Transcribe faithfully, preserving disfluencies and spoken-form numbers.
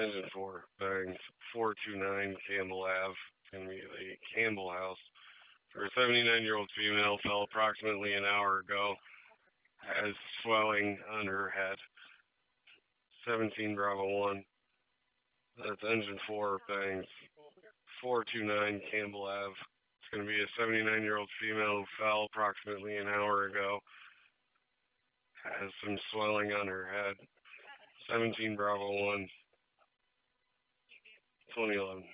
Engine four, bearings four two nine Campbell Ave. It's going to be the Campbell House. For a seventy-nine-year-old female, fell approximately an hour ago. Has swelling on her head. seventeen Bravo one. That's Engine four, bearings four two nine Campbell Ave. It's going to be a seventy-nine-year-old female who fell approximately an hour ago. Has some swelling on her head. seventeen Bravo one. twenty eleven.